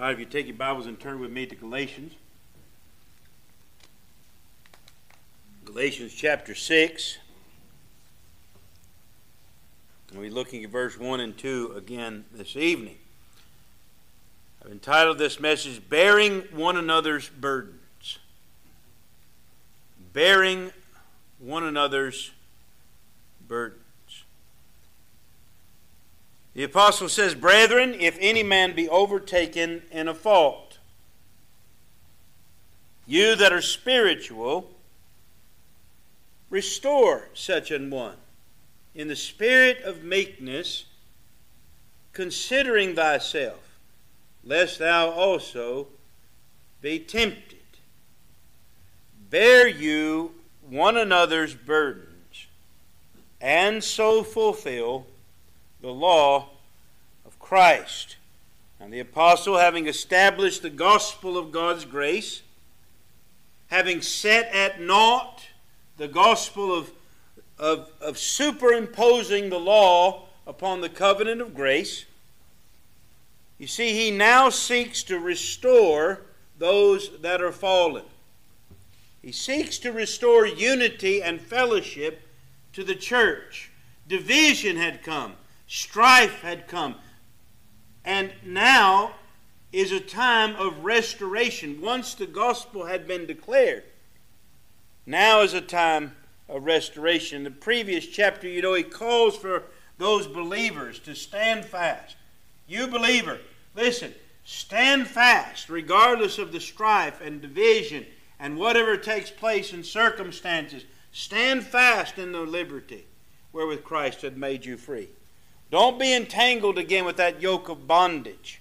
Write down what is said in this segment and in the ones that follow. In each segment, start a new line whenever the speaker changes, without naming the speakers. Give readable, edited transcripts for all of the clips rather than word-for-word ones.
All right, if you take your Bibles and turn with me to Galatians. Galatians chapter 6. And we're looking at verse 1 and 2 again this evening. I've entitled this message, Bearing One Another's Burdens. Bearing one another's burdens. The apostle says, Brethren, if any man be overtaken in a fault, you that are spiritual, restore such an one in the spirit of meekness, considering thyself, lest thou also be tempted. Bear you one another's burdens, and so fulfill the law of Christ. And the apostle, having established the gospel of God's grace, having set at naught the gospel of superimposing the law upon the covenant of grace, you see, he now seeks to restore those that are fallen. He seeks to restore unity and fellowship to the church. Division had come. Strife had come. And now is a time of restoration. Once the gospel had been declared, now is a time of restoration. In the previous chapter, he calls for those believers to stand fast. You believer, listen, stand fast regardless of the strife and division and whatever takes place in circumstances. Stand fast in the liberty wherewith Christ had made you free. Don't be entangled again with that yoke of bondage.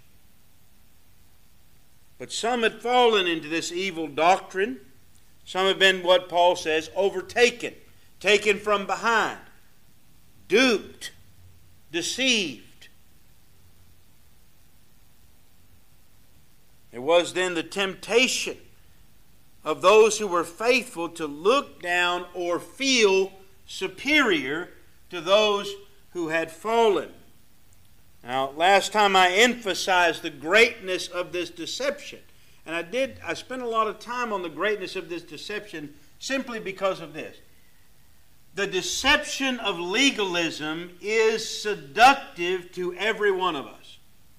But some had fallen into this evil doctrine. Some have been, what Paul says, overtaken, taken from behind, duped, deceived. There was then the temptation of those who were faithful to look down or feel superior to those who had fallen. Now, last time I emphasized the greatness of this deception. And I spent a lot of time on the greatness of this deception simply because of this. The deception of legalism is seductive to every one of us.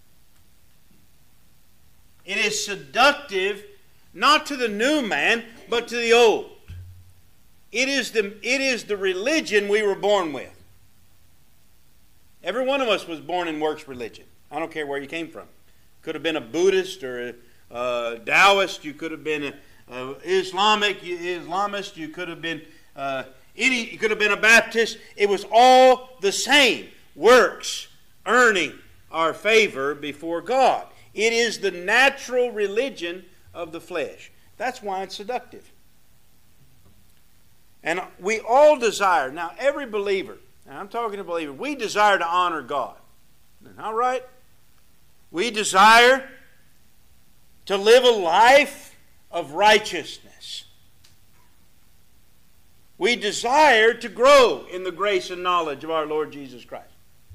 It is seductive not to the new man, but to the old. It is the religion we were born with. Every one of us was born in works religion. I don't care where you came from. Could have been a Buddhist or a Taoist. You could have been an Islamist. You could have been you could have been a Baptist. It was all the same. Works, earning our favor before God. It is the natural religion of the flesh. That's why it's seductive. And we all desire, now every believer, and I'm talking to believers, we desire to honor God. All right? We desire to live a life of righteousness. We desire to grow in the grace and knowledge of our Lord Jesus Christ.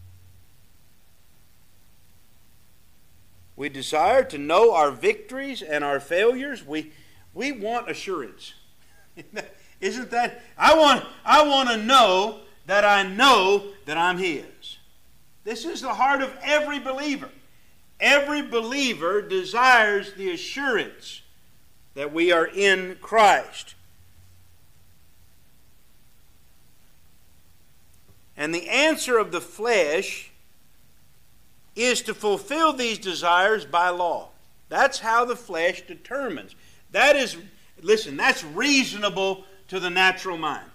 We desire to know our victories and our failures. We want assurance. Isn't that? I want to know that I know that I'm His. This is the heart of every believer. Every believer desires the assurance that we are in Christ. And the answer of the flesh is to fulfill these desires by law. That's how the flesh determines. That's reasonable to the natural mind.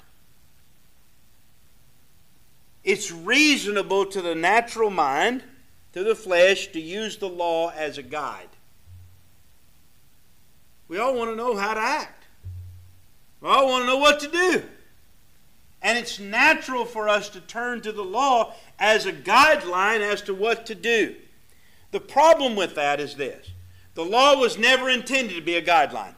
It's reasonable to the natural mind, to the flesh, to use the law as a guide. We all want to know how to act. We all want to know what to do. And it's natural for us to turn to the law as a guideline as to what to do. The problem with that is this. The law was never intended to be a guideline.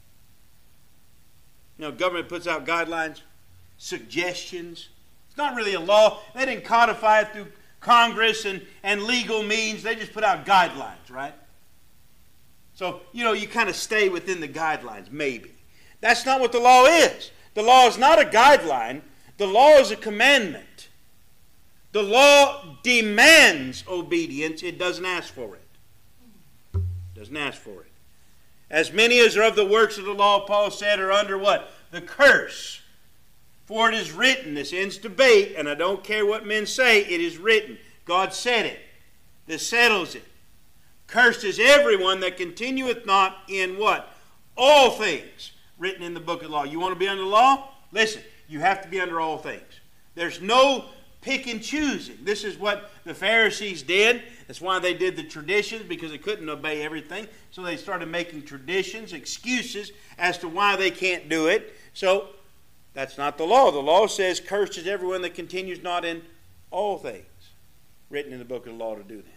Government puts out guidelines, suggestions. It's not really a law. They didn't codify it through Congress and legal means. They just put out guidelines, right? So, you kind of stay within the guidelines, maybe. That's not what the law is. The law is not a guideline. The law is a commandment. The law demands obedience. It doesn't ask for it. It doesn't ask for it. As many as are of the works of the law, Paul said, are under what? The curse. For it is written. This ends debate, and I don't care what men say. It is written. God said it. This settles it. Cursed is everyone that continueth not in what? All things written in the book of the law. You want to be under the law? Listen, you have to be under all things. There's no pick and choosing. This is what the Pharisees did. That's why they did the traditions, because they couldn't obey everything. So they started making traditions, excuses as to why they can't do it. So that's not the law. The law says, cursed is everyone that continues not in all things written in the book of the law to do them.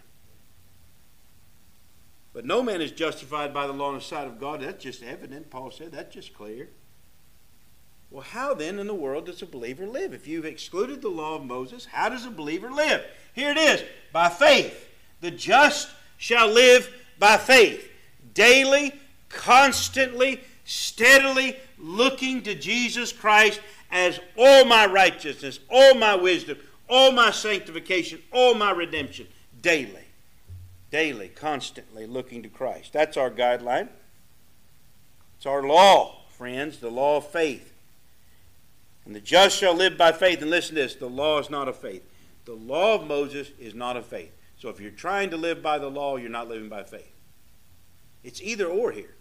But no man is justified by the law in the sight of God. That's just evident. Paul said that's just clear. Well, how then in the world does a believer live? If you've excluded the law of Moses, how does a believer live? Here it is. By faith. The just shall live by faith. Daily, constantly, steadily looking to Jesus Christ as all my righteousness, all my wisdom, all my sanctification, all my redemption. Daily. Daily, constantly looking to Christ. That's our guideline. It's our law, friends, the law of faith. And the just shall live by faith. And listen to this, the law is not of faith. The law of Moses is not of faith. So if you're trying to live by the law, you're not living by faith. It's either or here.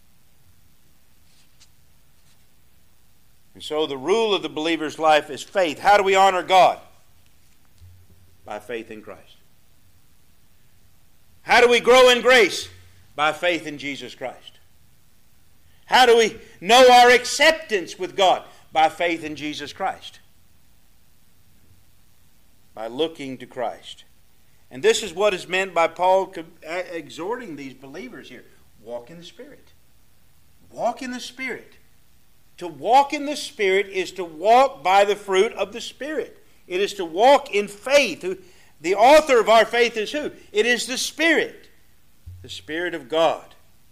And so the rule of the believer's life is faith. How do we honor God? By faith in Christ. How do we grow in grace? By faith in Jesus Christ. How do we know our acceptance with God? By faith in Jesus Christ. By looking to Christ. And this is what is meant by Paul exhorting these believers here. Walk in the Spirit. Walk in the Spirit. To walk in the Spirit is to walk by the fruit of the Spirit. It is to walk in faith. The author of our faith is who? It is the Spirit. The Spirit of God.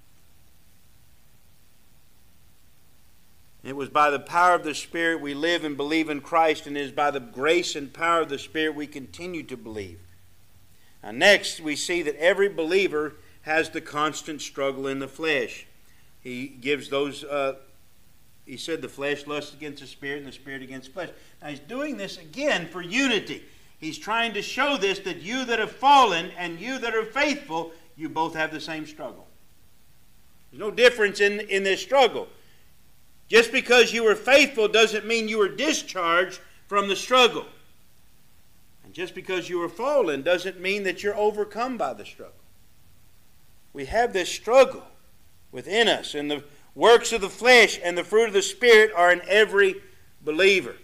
It was by the power of the Spirit we live and believe in Christ, and it is by the grace and power of the Spirit we continue to believe. Now next, we see that every believer has the constant struggle in the flesh. He gives those, he said the flesh lusts against the Spirit and the Spirit against the flesh. Now he's doing this again for unity. He's trying to show this, that you that have fallen and you that are faithful, you both have the same struggle. There's no difference in this struggle. Just because you were faithful doesn't mean you were discharged from the struggle. And just because you were fallen doesn't mean that you're overcome by the struggle. We have this struggle within us, and the works of the flesh and the fruit of the Spirit are in every believer.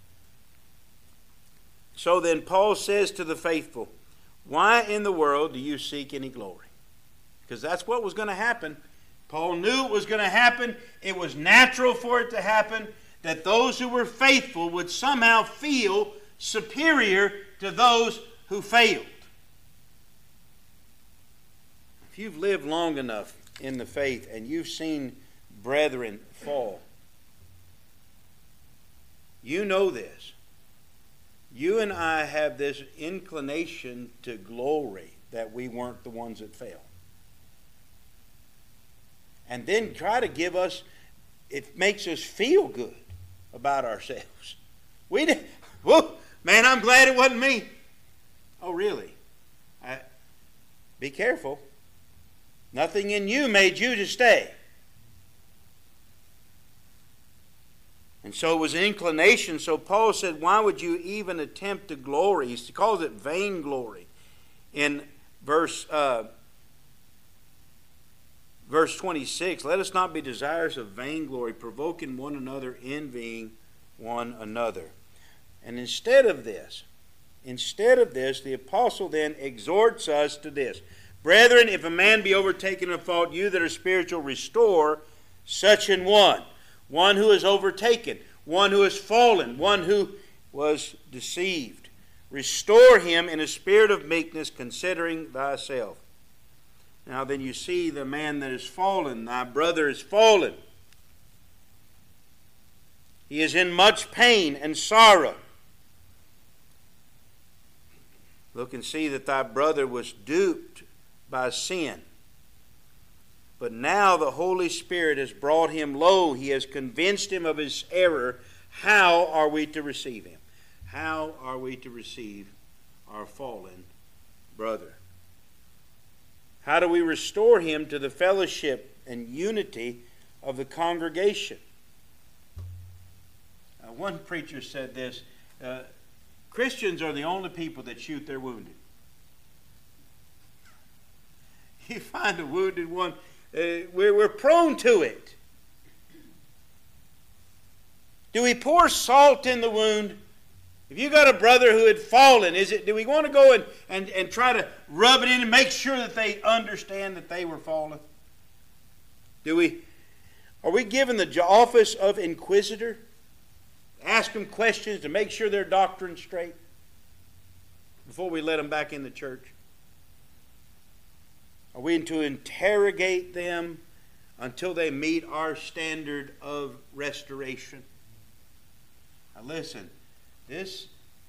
So then Paul says to the faithful, why in the world do you seek any glory? Because that's what was going to happen. Paul knew it was going to happen. It was natural for it to happen, that those who were faithful would somehow feel superior to those who failed. If you've lived long enough in the faith and you've seen brethren fall, you know this. You and I have this inclination to glory that we weren't the ones that failed. And then try to give us, it makes us feel good about ourselves. We did, whoa, man, I'm glad it wasn't me. Oh, really? Be careful. Nothing in you made you to stay. And so it was an inclination. So Paul said, why would you even attempt to glory? He calls it vainglory. In verse 26, let us not be desirous of vainglory, provoking one another, envying one another. And instead of this, the apostle then exhorts us to this. Brethren, if a man be overtaken in fault, you that are spiritual, restore such an one. One who is overtaken, one who has fallen, one who was deceived. Restore him in a spirit of meekness, considering thyself. Now then you see the man that is fallen, thy brother is fallen. He is in much pain and sorrow. Look and see that thy brother was duped by sin. But now the Holy Spirit has brought him low. He has convinced him of his error. How are we to receive him? How are we to receive our fallen brother? How do we restore him to the fellowship and unity of the congregation? One preacher said this, Christians are the only people that shoot their wounded. You find a wounded one, we're prone to it. Do we pour salt in the wound? If you got a brother who had fallen, do we want to go and try to rub it in and make sure that they understand that they were fallen? Are we given the office of inquisitor? Ask them questions to make sure their doctrine's straight before we let them back in the church? Are we to interrogate them until they meet our standard of restoration? Now listen, this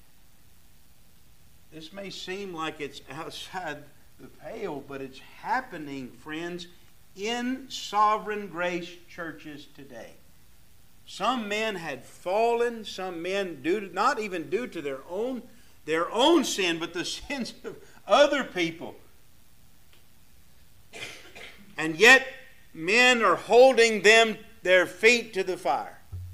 may seem like it's outside the pale, but it's happening, friends, in Sovereign Grace churches today. Some men had fallen, some men not even due to their own sin, but the sins of other people. And yet men are holding their feet to the fire.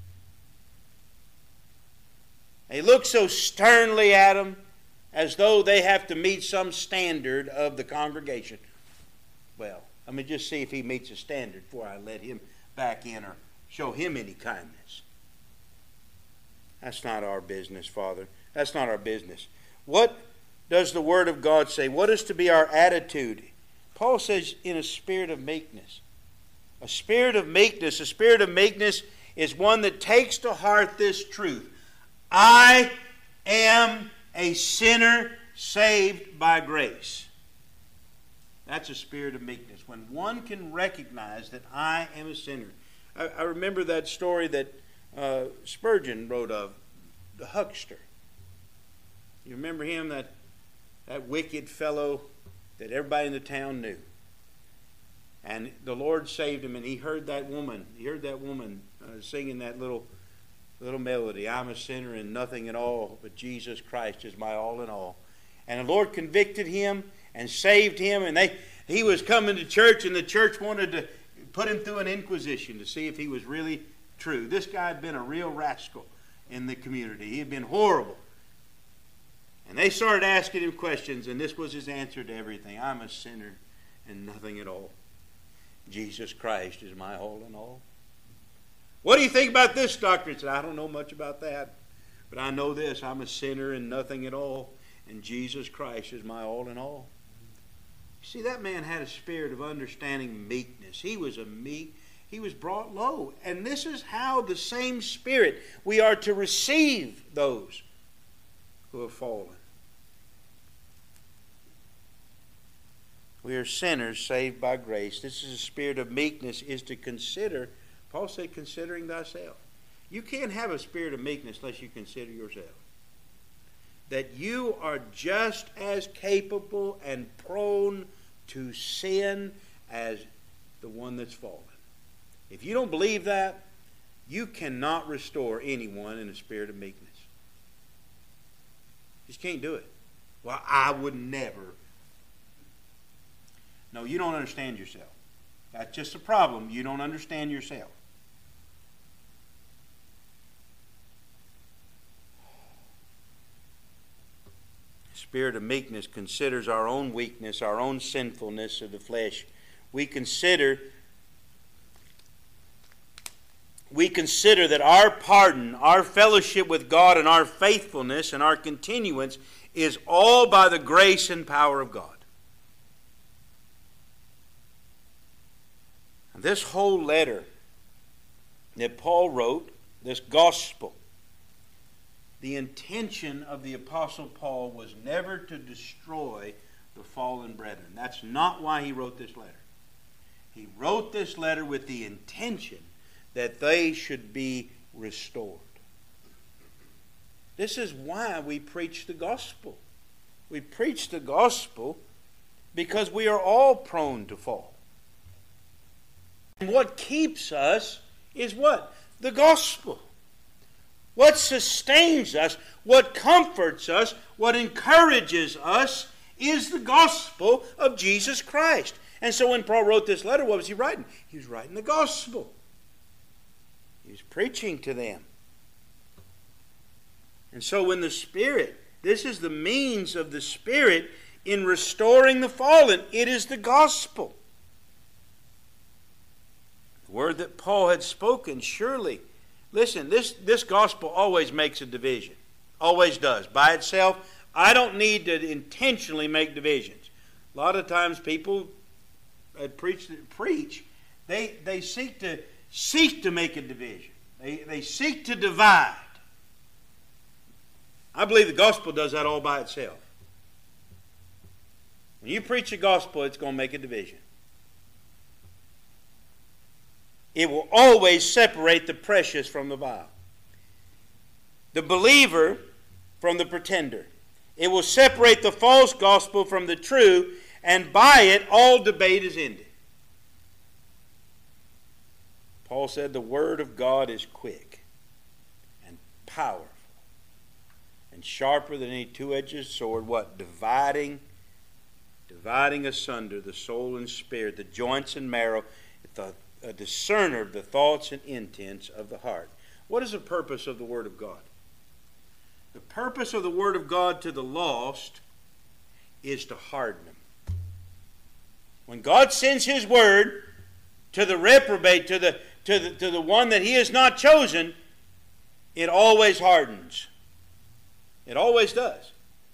They look so sternly at them as though they have to meet some standard of the congregation. Well, let me just see if he meets a standard before I let him back in or show him any kindness. That's not our business, Father. That's not our business. What does the Word of God say? What is to be our attitude? Paul says, in a spirit of meekness. A spirit of meekness. A spirit of meekness is one that takes to heart this truth. I am a sinner saved by grace. That's a spirit of meekness. When one can recognize that I am a sinner. I remember that story that Spurgeon wrote of, the huckster. You remember him, that wicked fellow that everybody in the town knew. And the Lord saved him, and he heard that woman. He heard that woman singing that little melody. I'm a sinner and nothing at all, but Jesus Christ is my all in all. And the Lord convicted him and saved him, and he was coming to church, and the church wanted to put him through an inquisition to see if he was really true. This guy had been a real rascal in the community. He had been horrible. And they started asking him questions, and this was his answer to everything. I'm a sinner and nothing at all. Jesus Christ is my all in all. What do you think about this, doctor? He said, I don't know much about that, but I know this. I'm a sinner and nothing at all, and Jesus Christ is my all in all. See, that man had a spirit of understanding meekness. He was he was brought low. And this is how the same spirit we are to receive those who have fallen. We are sinners saved by grace. This is a spirit of meekness, is to consider. Paul said, considering thyself. You can't have a spirit of meekness unless you consider yourself. That you are just as capable and prone to sin as the one that's fallen. If you don't believe that, you cannot restore anyone in a spirit of meekness. You just can't do it. Well, I would never. No, you don't understand yourself. That's just a problem. You don't understand yourself. Spirit of meekness considers our own weakness, our own sinfulness of the flesh. We consider that our pardon, our fellowship with God, and our faithfulness and our continuance is all by the grace and power of God. And this whole letter that Paul wrote, this gospel, the intention of the Apostle Paul was never to destroy the fallen brethren. That's not why he wrote this letter. He wrote this letter with the intention that they should be restored. This is why we preach the gospel. We preach the gospel because we are all prone to fall. And what keeps us is what? The gospel. What sustains us, what comforts us, what encourages us is the gospel of Jesus Christ. And so when Paul wrote this letter, what was he writing? He was writing the gospel. He was preaching to them. And so when the Spirit, this is the means of the Spirit in restoring the fallen. It is the gospel. The word that Paul had spoken, surely. Listen, this gospel always makes a division. Always does. By itself, I don't need to intentionally make divisions. A lot of times people preach, they seek to make a division. They seek to divide. I believe the gospel does that all by itself. When you preach the gospel, it's going to make a division. It will always separate the precious from the vile, the believer from the pretender. It will separate the false gospel from the true, and by it all debate is ended. Paul said the word of God is quick and powerful and sharper than any two-edged sword. What? Dividing asunder the soul and spirit, the joints and marrow, a discerner of the thoughts and intents of the heart. What is the purpose of the Word of God? The purpose of the Word of God to the lost is to harden them. When God sends His Word to the reprobate, to the one that He has not chosen, it always hardens. It always does.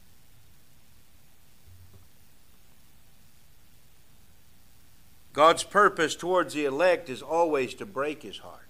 God's purpose towards the elect is always to break His heart.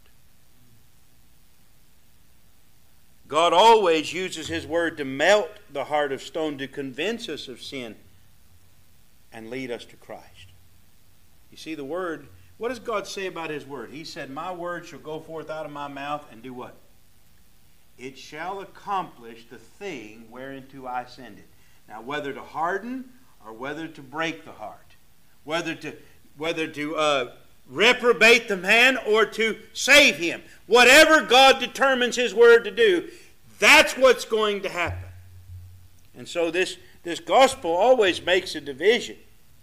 God always uses His Word to melt the heart of stone, to convince us of sin and lead us to Christ. You see, the Word, what does God say about His Word? He said, my word shall go forth out of my mouth and do what? It shall accomplish the thing whereunto I send it. Now, whether to harden or whether to break the heart, whether to reprobate the man or to save him. Whatever God determines His Word to do, that's what's going to happen. And so this gospel always makes a division.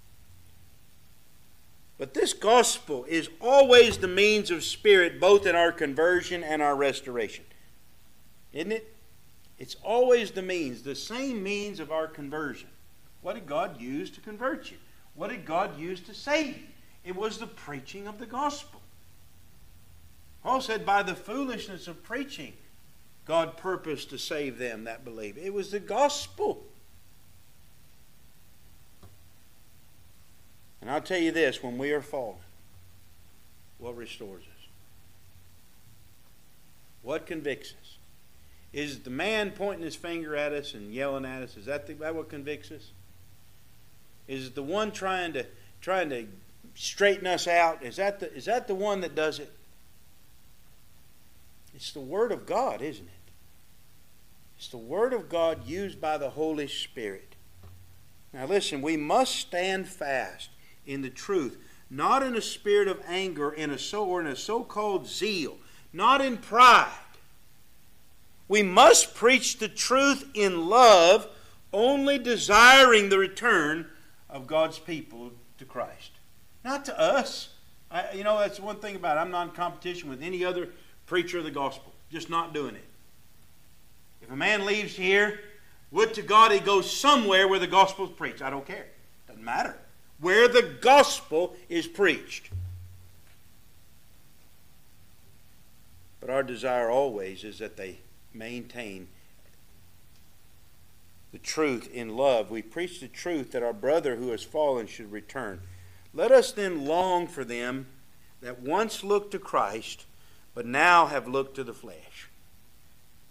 But this gospel is always the means of Spirit, both in our conversion and our restoration. Isn't it? It's always the means, the same means of our conversion. What did God use to convert you? What did God use to save you? It was the preaching of the gospel. Paul said, by the foolishness of preaching, God purposed to save them that believe. It was the gospel. And I'll tell you this, when we are fallen, what restores us? What convicts us? Is the man pointing his finger at us and yelling at us? Is that what convicts us? Is it the one trying to straighten us out? Is that the one that does it? It's the Word of God, isn't it? It's the Word of God used by the Holy Spirit. Now listen, we must stand fast in the truth, not in a spirit of anger or in a so-called zeal, not in pride. We must preach the truth in love, only desiring the return of God's people to Christ. Not to us. That's one thing about it. I'm not in competition with any other preacher of the gospel. Just not doing it. If a man leaves here, would to God he goes somewhere where the gospel is preached. I don't care. Doesn't matter. Where the gospel is preached. But our desire always is that they maintain the truth in love. We preach the truth that our brother who has fallen should return. Let us then long for them that once looked to Christ, but now have looked to the flesh.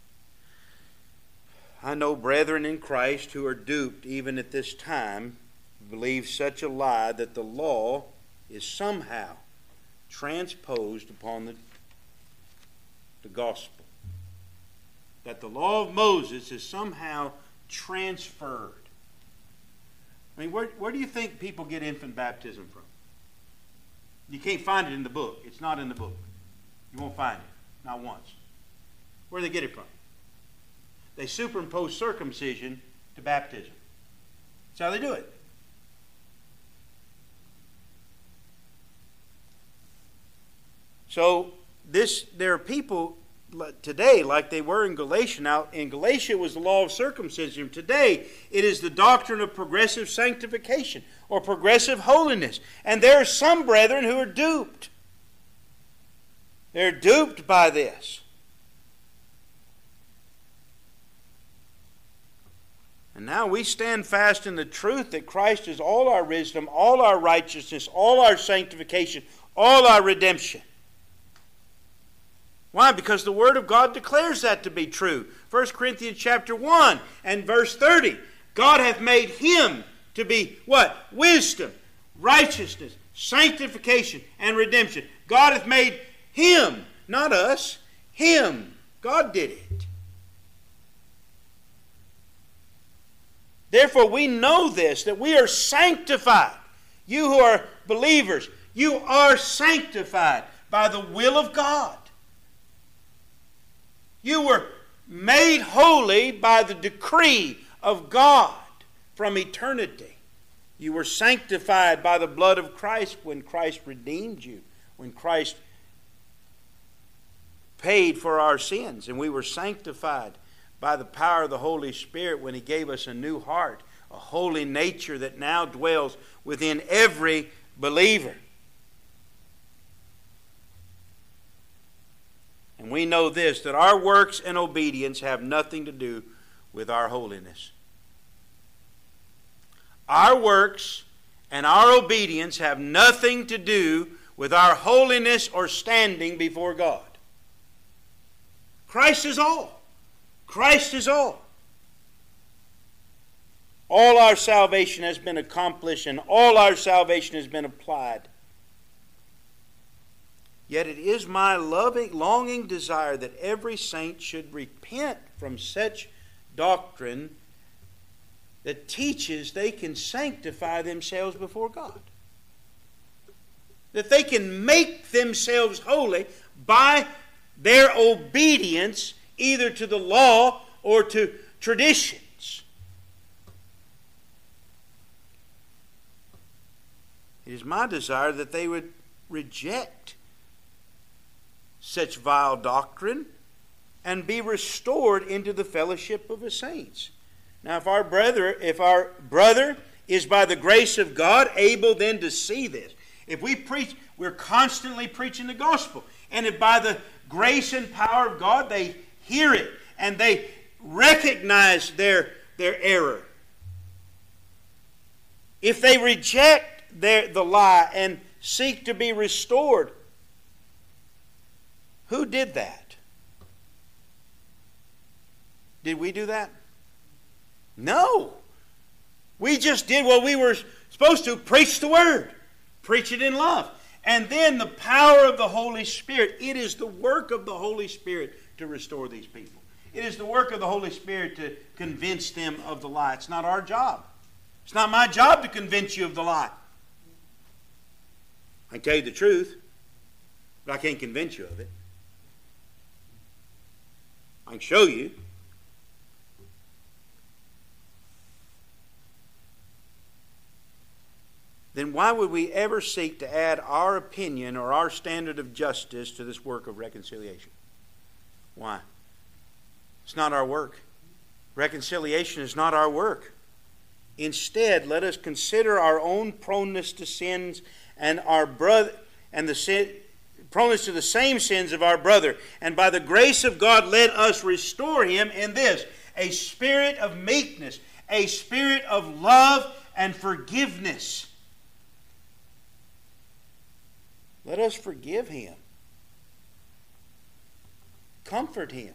I know brethren in Christ who are duped even at this time believes such a lie that the law is somehow transposed upon the gospel. That the law of Moses is somehow transferred. I mean, where do you think people get infant baptism from? You can't find it in the book. It's not in the book. You won't find it. Not once. Where do they get it from? They superimpose circumcision to baptism. That's how they do it. So there are people today like they were in Galatia. Now, in Galatia it was the law of circumcision. Today it is the doctrine of progressive sanctification or progressive holiness. And there are some brethren who are duped. They're duped by this. And now we stand fast in the truth that Christ is all our wisdom, all our righteousness, all our sanctification, all our redemption. Why? Because the Word of God declares that to be true. 1 Corinthians chapter 1 and verse 30. God hath made Him to be what? Wisdom, righteousness, sanctification, and redemption. God hath made Him, not us, Him. God did it. Therefore we know this, that we are sanctified. You who are believers, you are sanctified by the will of God. You were made holy by the decree of God from eternity. You were sanctified by the blood of Christ when Christ redeemed you, when Christ paid for our sins. And we were sanctified by the power of the Holy Spirit when He gave us a new heart, a holy nature that now dwells within every believer. And we know this, that our works and obedience have nothing to do with our holiness. Our works and our obedience have nothing to do with our holiness or standing before God. Christ is all. Christ is all. All our salvation has been accomplished and all our salvation has been applied. Yet it is my longing desire that every saint should repent from such doctrine that teaches they can sanctify themselves before God. That they can make themselves holy by their obedience either to the law or to traditions. It is my desire that they would reject such vile doctrine and be restored into the fellowship of the saints. Now, if our brother is by the grace of God able then to see this, if we preach, we're constantly preaching the gospel, and if by the grace and power of God they hear it and they recognize their error, if they reject the lie and seek to be restored, who did that? Did we do that? No. We just did what we were supposed to, preach the Word. Preach it in love. And then the power of the Holy Spirit. It is the work of the Holy Spirit to restore these people. It is the work of the Holy Spirit to convince them of the lie. It's not our job. It's not my job to convince you of the lie. I can tell you the truth, but I can't convince you of it. I can show you. Then why would we ever seek to add our opinion or our standard of justice to this work of reconciliation? Why? It's not our work. Reconciliation is not our work. Instead, let us consider our own proneness to sins and our brother and the sin, proneness to the same sins of our brother, and by the grace of God let us restore him in this, a spirit of meekness, a spirit of love and forgiveness. Let us forgive him. Comfort him.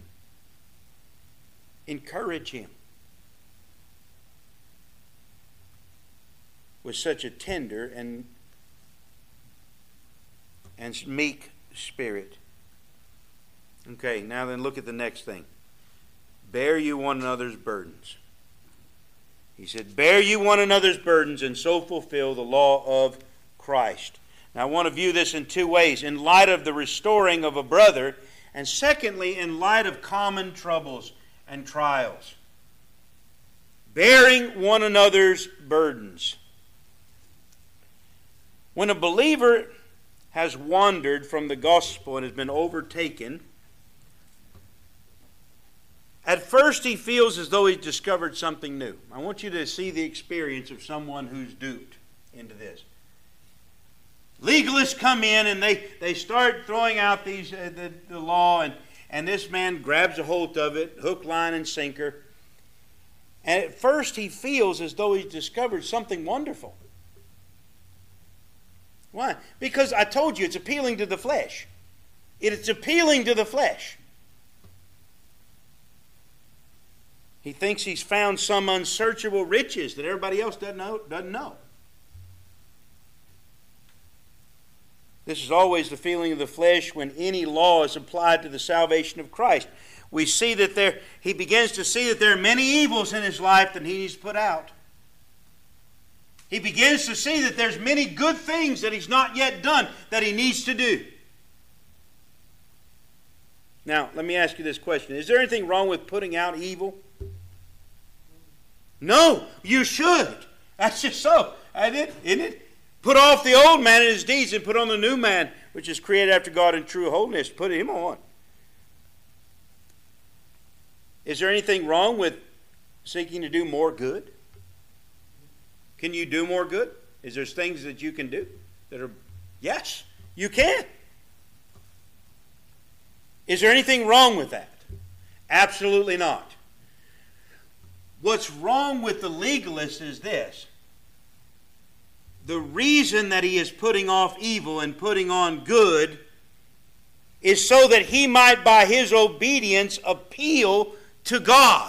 Encourage him. with such a tender and meek spirit. Okay, now then look at the next thing. Bear you one another's burdens. He said, bear you one another's burdens and so fulfill the law of Christ. Now I want to view this in two ways. In light of the restoring of a brother, and secondly, in light of common troubles and trials. Bearing one another's burdens. When a believer has wandered from the gospel and has been overtaken, at first he feels as though he's discovered something new. I want you to see the experience of someone who's duped into this. Legalists come in and they start throwing out the law, and this man grabs a hold of it, hook, line, and sinker. And at first he feels as though he's discovered something wonderful. Why? Because I told you it's appealing to the flesh. It's appealing to the flesh. He thinks he's found some unsearchable riches that everybody else doesn't know. This is always the feeling of the flesh when any law is applied to the salvation of Christ. We see that he begins to see that there are many evils in his life that he needs to put out. He begins to see that there's many good things that he's not yet done that he needs to do. Now, let me ask you this question. Is there anything wrong with putting out evil? No, you should. That's just so. Isn't it? Put off the old man and his deeds and put on the new man, which is created after God in true holiness. Put him on. Is there anything wrong with seeking to do more good? Can you do more good? Is there things that you can do that are... Yes, you can. Is there anything wrong with that? Absolutely not. What's wrong with the legalist is this. The reason that he is putting off evil and putting on good is so that he might, by his obedience, appeal to God.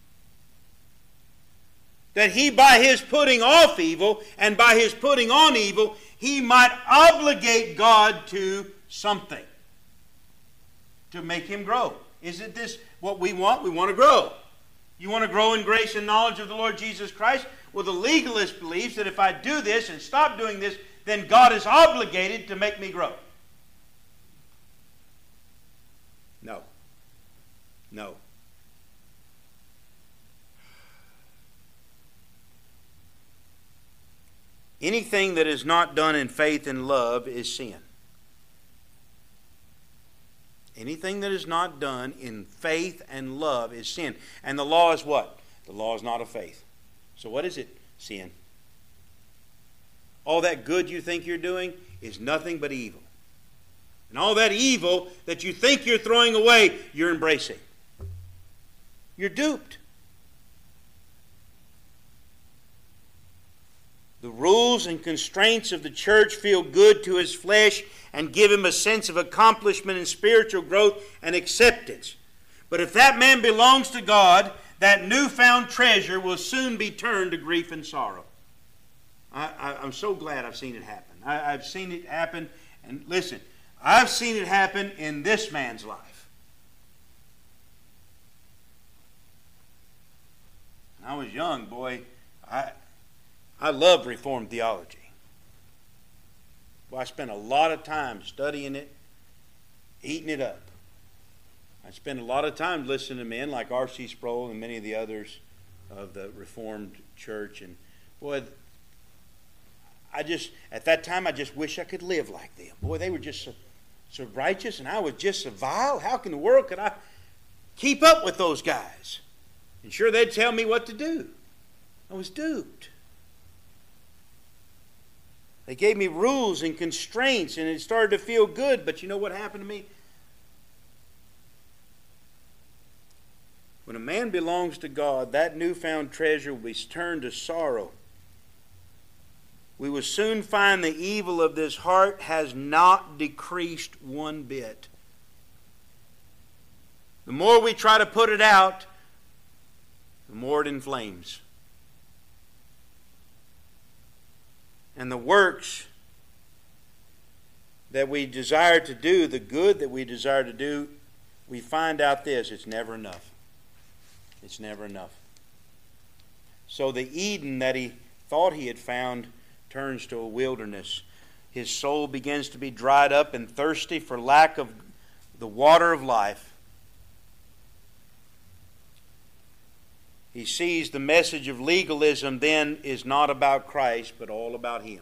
That he, by his putting off evil and by his putting on evil, he might obligate God to something to make him grow. Isn't this what we want? We want to grow. You want to grow in grace and knowledge of the Lord Jesus Christ? Well, the legalist believes that if I do this and stop doing this, then God is obligated to make me grow. No. No. Anything that is not done in faith and love is sin. Anything that is not done in faith and love is sin. And the law is what? The law is not of faith. So what is it? Sin. All that good you think you're doing is nothing but evil. And all that evil that you think you're throwing away, you're embracing. You're duped. The rules and constraints of the church feel good to his flesh and give him a sense of accomplishment and spiritual growth and acceptance. But if that man belongs to God, that newfound treasure will soon be turned to grief and sorrow. I'm so glad I've seen it happen. I've seen it happen, and listen, I've seen it happen in this man's life. When I was young, boy, I loved Reformed theology. Well, I spent a lot of time studying it, eating it up. I spent a lot of time listening to men like R.C. Sproul and many of the others of the Reformed Church. And boy, at that time, I just wish I could live like them. Boy, they were just so righteous, and I was just so vile. How in the world could I keep up with those guys? And sure, they'd tell me what to do. I was duped. They gave me rules and constraints, and it started to feel good. But you know what happened to me? When a man belongs to God, that newfound treasure will be turned to sorrow. We will soon find the evil of this heart has not decreased one bit. The more we try to put it out, the more it inflames. and the works that we desire to do, the good that we desire to do, we find out this: it's never enough. It's never enough. So the Eden that he thought he had found turns to a wilderness. His soul begins to be dried up and thirsty for lack of the water of life. He sees the message of legalism then is not about Christ, but all about him.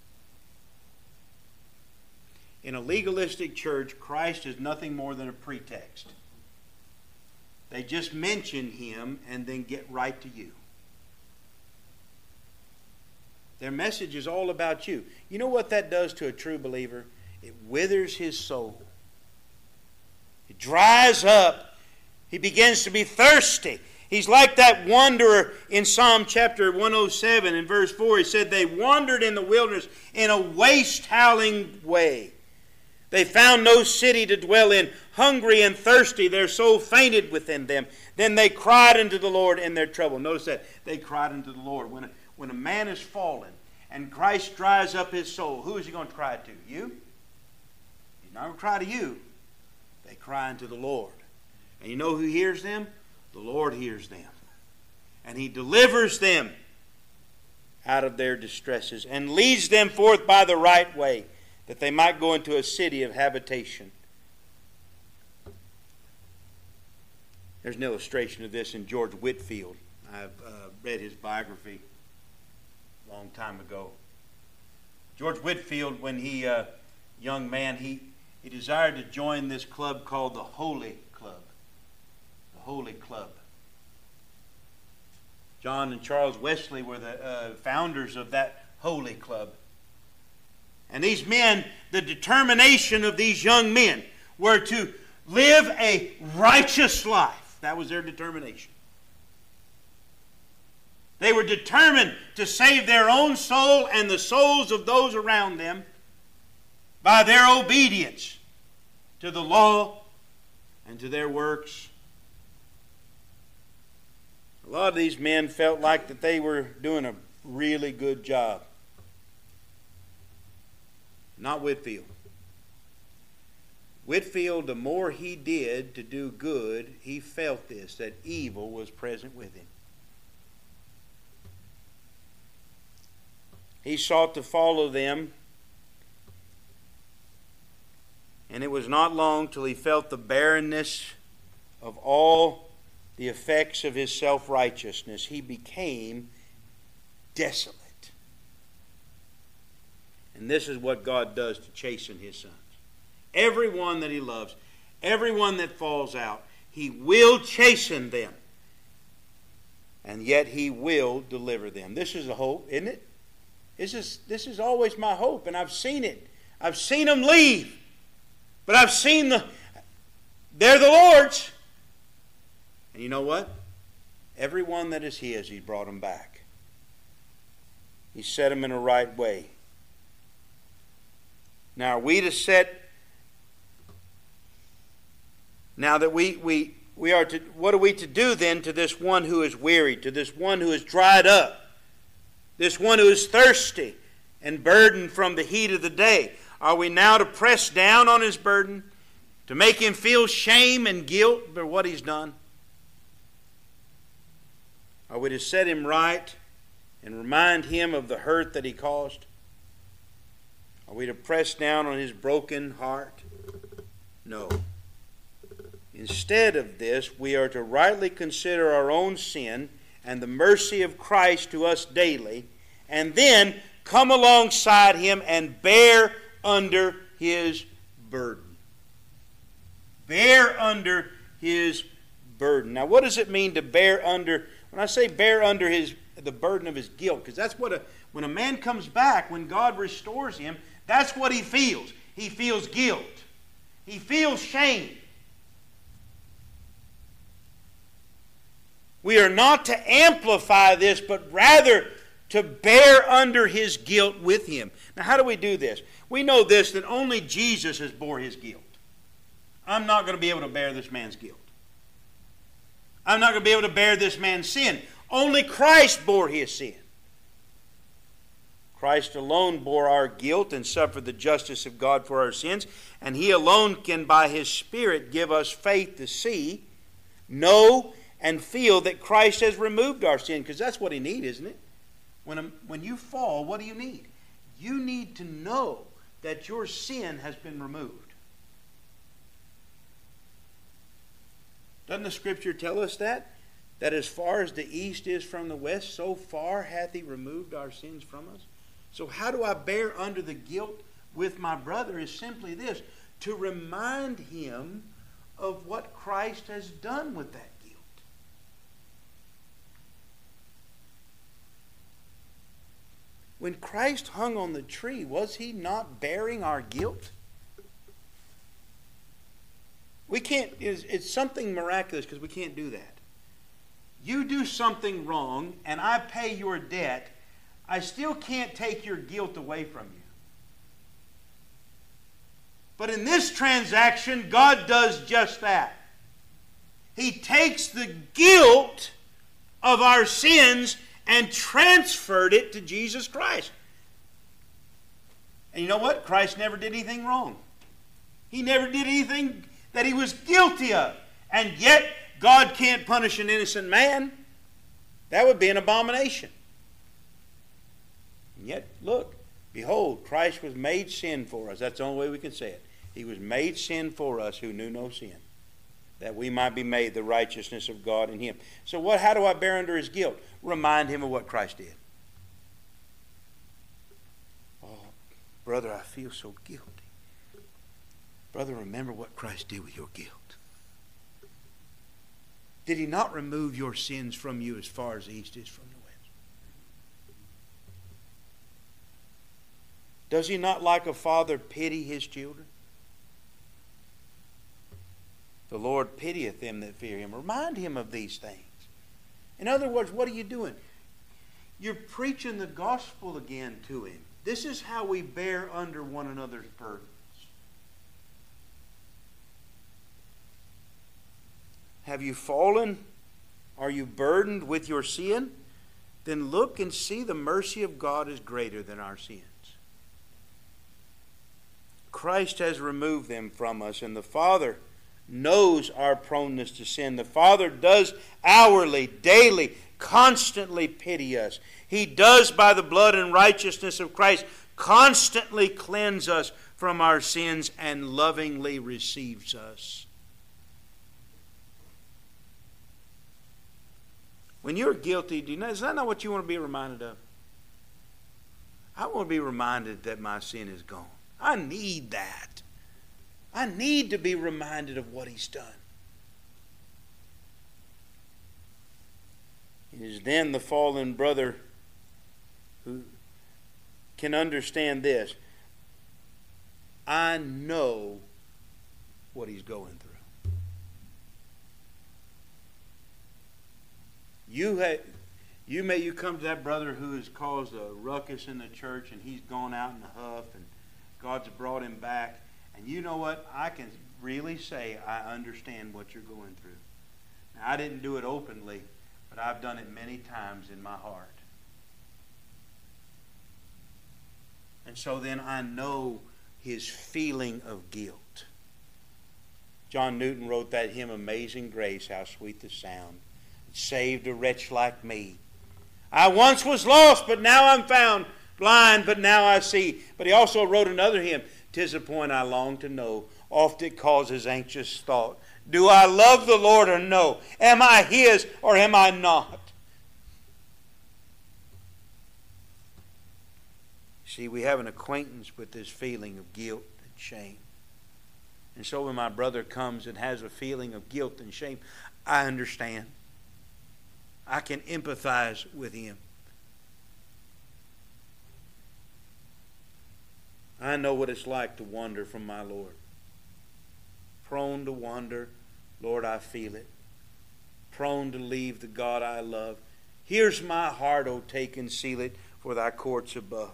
In a legalistic church, Christ is nothing more than a pretext. They just mention him and then get right to you. Their message is all about you. You know what that does to a true believer? It withers his soul. It dries up. He begins to be thirsty. He's like that wanderer in Psalm chapter 107 and verse 4. He said, they wandered in the wilderness in a waste-howling way. They found no city to dwell in. Hungry and thirsty, their soul fainted within them. Then they cried unto the Lord in their trouble. Notice that. They cried unto the Lord. When a man is fallen and Christ dries up his soul, who is he going to cry to? You? He's not going to cry to you. They cry unto the Lord. And you know who hears them? The Lord hears them. And he delivers them out of their distresses and leads them forth by the right way, that they might go into a city of habitation. There's an illustration of this in George Whitefield. I've read his biography a long time ago. George Whitefield, when he young man, he desired to join this club called the Holy Club. The Holy Club. John and Charles Wesley were the founders of that Holy Club. And these men, the determination of these young men were to live a righteous life. That was their determination. They were determined to save their own soul and the souls of those around them by their obedience to the law and to their works. A lot of these men felt like that they were doing a really good job. Not Whitefield. Whitefield, the more he did to do good, he felt this, that evil was present with him. He sought to follow them, and it was not long till he felt the barrenness of all the effects of his self-righteousness. He became desolate. And this is what God does to chasten his sons. Everyone that he loves, everyone that falls out, he will chasten them. And yet he will deliver them. This is a hope, isn't it? This is always my hope, and I've seen it. I've seen them leave. But I've seen they're the Lord's. And you know what? Everyone that is his, he brought them back. He set them in a right way. Now, are we to set... Now that we are to... What are we to do then to this one who is weary, to this one who is dried up, this one who is thirsty and burdened from the heat of the day? Are we now to press down on his burden, to make him feel shame and guilt for what he's done? Are we to set him right and remind him of the hurt that he caused? Are we to press down on his broken heart? No. Instead of this, we are to rightly consider our own sin and the mercy of Christ to us daily, and then come alongside him and bear under his burden. Bear under his burden. Now, what does it mean to bear under? When I say bear under the burden of his guilt, because that's what when a man comes back, when God restores him, that's what he feels. He feels guilt. He feels shame. We are not to amplify this, but rather to bear under his guilt with him. Now, how do we do this? We know this, that only Jesus has bore his guilt. I'm not going to be able to bear this man's guilt. I'm not going to be able to bear this man's sin. Only Christ bore his sin. Christ alone bore our guilt and suffered the justice of God for our sins, and He alone can by His Spirit give us faith to see, know, and feel that Christ has removed our sin, because that's what He needs, isn't it? When you fall, what do you need? You need to know that your sin has been removed. Doesn't the Scripture tell us that? That as far as the east is from the west, so far hath He removed our sins from us. So how do I bear under the guilt with my brother is simply this: to remind him of what Christ has done with that guilt. When Christ hung on the tree, was He not bearing our guilt? We can't, it's something miraculous because we can't do that. You do something wrong and I pay your debt, I still can't take your guilt away from you. But in this transaction, God does just that. He takes the guilt of our sins and transferred it to Jesus Christ. And you know what? Christ never did anything wrong. He never did anything that He was guilty of. And yet, God can't punish an innocent man. That would be an abomination. And yet, look, behold, Christ was made sin for us. That's the only way we can say it. He was made sin for us who knew no sin, that we might be made the righteousness of God in Him. So how do I bear under His guilt? Remind him of what Christ did. Oh, brother, I feel so guilty. Brother, remember what Christ did with your guilt. Did He not remove your sins from you as far as the east is from the west? Does He not, like a father, pity His children? The Lord pitieth them that fear Him. Remind him of these things. In other words, what are you doing? You're preaching the gospel again to him. This is how we bear under one another's burdens. Have you fallen? Are you burdened with your sin? Then look and see the mercy of God is greater than our sins. Christ has removed them from us, and the Father knows our proneness to sin. The Father does hourly, daily, constantly pity us. He does, by the blood and righteousness of Christ, constantly cleanse us from our sins and lovingly receives us. When you're guilty, is that not what you want to be reminded of? I want to be reminded that my sin is gone. I need that. I need to be reminded of what He's done. It is then the fallen brother who can understand this. I know what he's going through. You come to that brother who has caused a ruckus in the church and he's gone out in a huff and God's brought him back. And you know what? I can really say I understand what you're going through. Now, I didn't do it openly, but I've done it many times in my heart. And so then I know his feeling of guilt. John Newton wrote that hymn, Amazing Grace, how sweet the sound. It saved a wretch like me. I once was lost, but now I'm found. Blind, but now I see. But he also wrote another hymn, 'Tis a point I long to know. Oft it causes anxious thought. Do I love the Lord or no? Am I His or am I not? See, we have an acquaintance with this feeling of guilt and shame. And so when my brother comes and has a feeling of guilt and shame, I understand. I can empathize with him. I know what it's like to wander from my Lord. Prone to wander, Lord, I feel it. Prone to leave the God I love. Here's my heart, O take and seal it for thy courts above.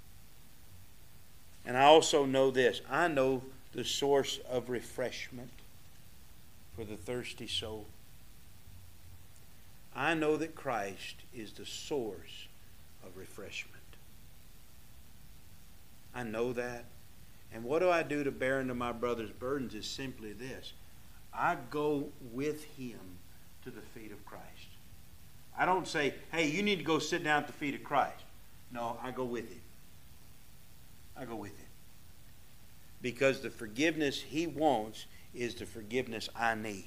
And I also know this. I know the source of refreshment for the thirsty soul. I know that Christ is the source of refreshment. I know that. And what do I do to bear unto my brother's burdens is simply this. I go with him to the feet of Christ. I don't say, hey, you need to go sit down at the feet of Christ. No, I go with him. I go with him. Because the forgiveness he wants is the forgiveness I need.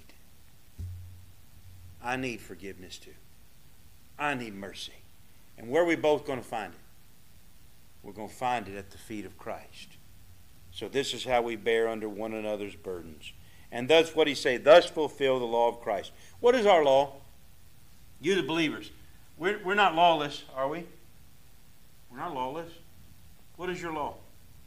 I need forgiveness too. I need mercy. And where are we both going to find it? We're going to find it at the feet of Christ. So this is how we bear under one another's burdens. And thus, what he say? Thus fulfill the law of Christ. What is our law? You the believers. We're not lawless, are we? We're not lawless. What is your law?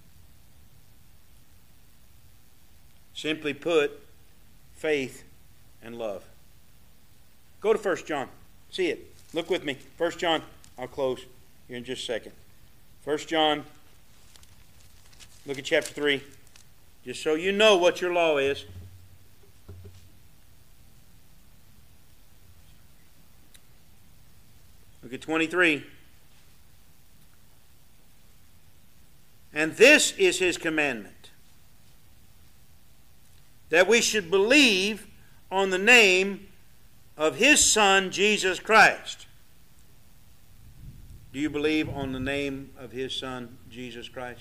Simply put, faith and love. Go to 1 John. See it. Look with me. 1 John. I'll close here in just a second. 1 John. Look at chapter 3. Just so you know what your law is. Look at 23. And this is his commandment, that we should believe on the name of his Son, Jesus Christ. Do you believe on the name of his Son, Jesus Christ?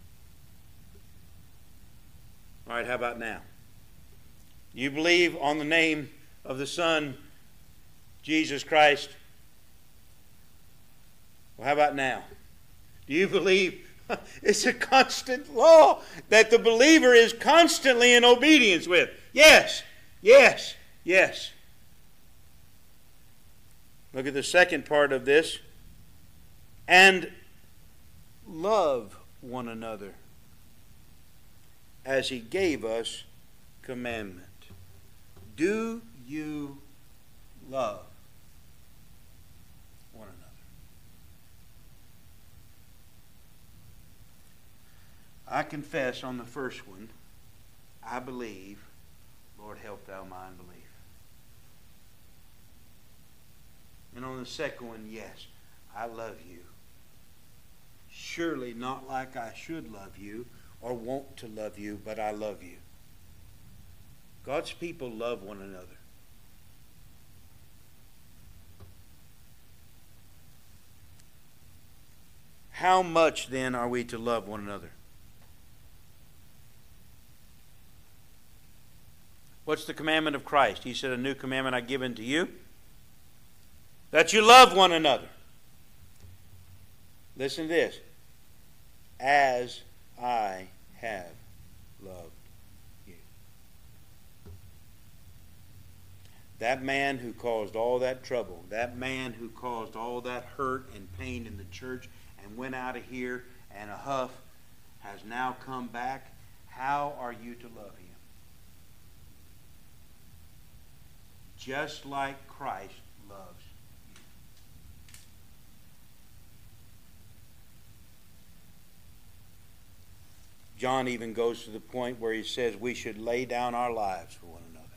All right, how about now? Do you believe on the name of the Son, Jesus Christ? Well, how about now? Do you believe? It's a constant law that the believer is constantly in obedience with. Yes, yes, yes. Look at the second part of this. And love one another as he gave us commandment. Do you love one another? I confess on the first one, I believe, Lord, help thou my unbelief. And on the second one, yes, I love you. Surely not like I should love you or want to love you, but I love you. God's people love one another. How much then are we to love one another? What's the commandment of Christ? He said, a new commandment I give unto you, that you love one another. Listen to this. As I have loved you. That man who caused all that trouble, that man who caused all that hurt and pain in the church and went out of here and a huff, has now come back. How are you to love him? Just like Christ loves you. John even goes to the point where he says we should lay down our lives for one another.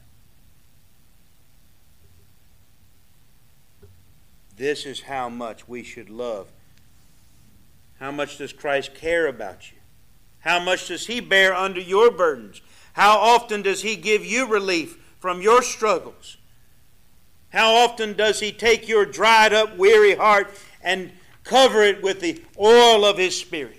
This is how much we should love. How much does Christ care about you? How much does he bear under your burdens? How often does he give you relief from your struggles? How often does he take your dried up, weary heart and cover it with the oil of his Spirit?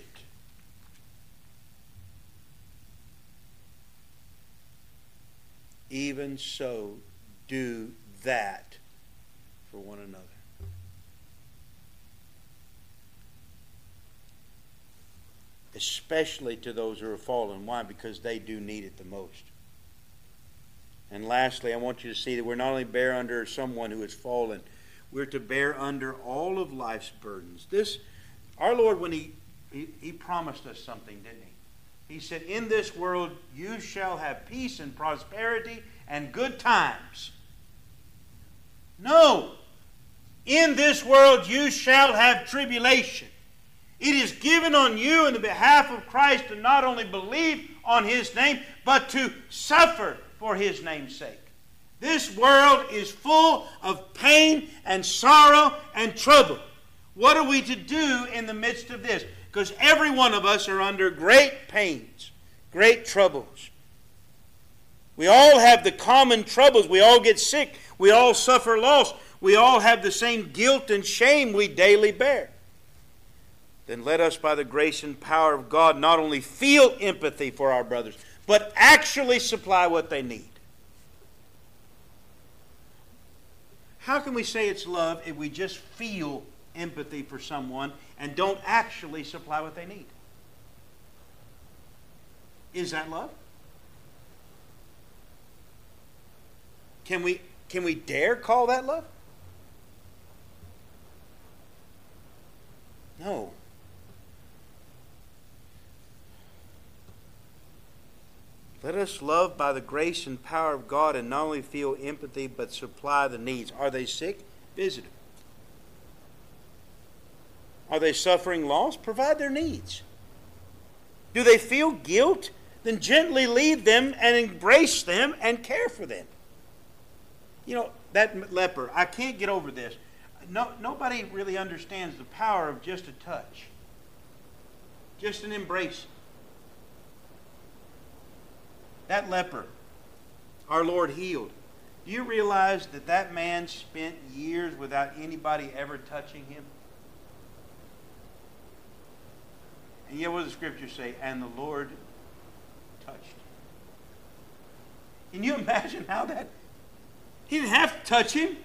Even so, do that for one another. Especially to those who are fallen. Why? Because they do need it the most. And lastly, I want you to see that we're not only bear under someone who has fallen, we're to bear under all of life's burdens. This, our Lord, when He promised us something, didn't He? He said, in this world you shall have peace and prosperity and good times. No. In this world you shall have tribulation. It is given on you in the behalf of Christ to not only believe on His name, but to suffer for His name's sake. This world is full of pain and sorrow and trouble. What are we to do in the midst of this? Because every one of us are under great pains, great troubles. We all have the common troubles. We all get sick. We all suffer loss. We all have the same guilt and shame we daily bear. Then let us, by the grace and power of God, not only feel empathy for our brothers, but actually supply what they need. How can we say it's love if we just feel empathy for someone and don't actually supply what they need? Is that love? Can we dare call that love? No. Let us love by the grace and power of God and not only feel empathy but supply the needs. Are they sick? Visit them. Are they suffering loss? Provide their needs. Do they feel guilt? Then gently lead them and embrace them and care for them. You know, that leper, I can't get over this. Nobody really understands the power of just a touch. Just an embrace. That leper, our Lord healed. Do you realize that that man spent years without anybody ever touching him? And yet what does the Scripture say? And the Lord touched him. Can you imagine how that... He didn't have to touch him.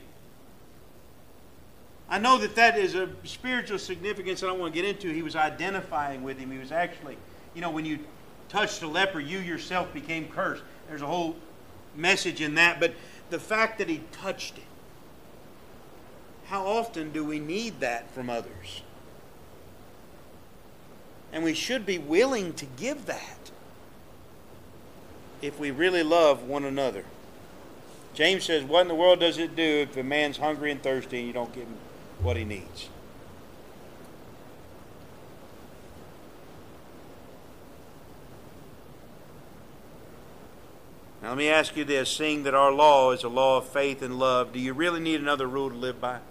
I know that is a spiritual significance I don't want to get into. He was identifying with him. He was actually, when you touched a leper, you yourself became cursed. There's a whole message in that. But the fact that he touched him. How often do we need that from others? And we should be willing to give that if we really love one another. James says, what in the world does it do if a man's hungry and thirsty and you don't give him what he needs? Now let me ask you this. Seeing that our law is a law of faith and love, do you really need another rule to live by?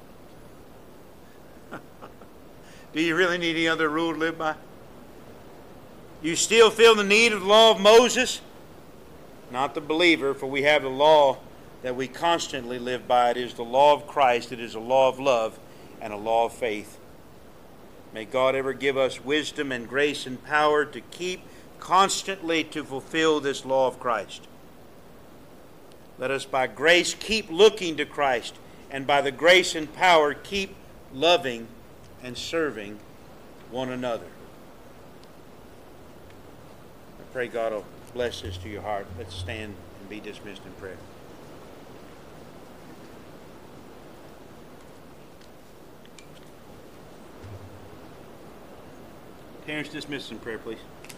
Do you really need any other rule to live by? You still feel the need of the law of Moses? Not the believer, for we have the law that we constantly live by. It is the law of Christ. It is a law of love and a law of faith. May God ever give us wisdom and grace and power to keep constantly to fulfill this law of Christ. Let us by grace keep looking to Christ, and by the grace and power keep loving and serving one another. I pray God will bless this to your heart. Let's stand and be dismissed in prayer. Terrence, dismiss us in prayer, please.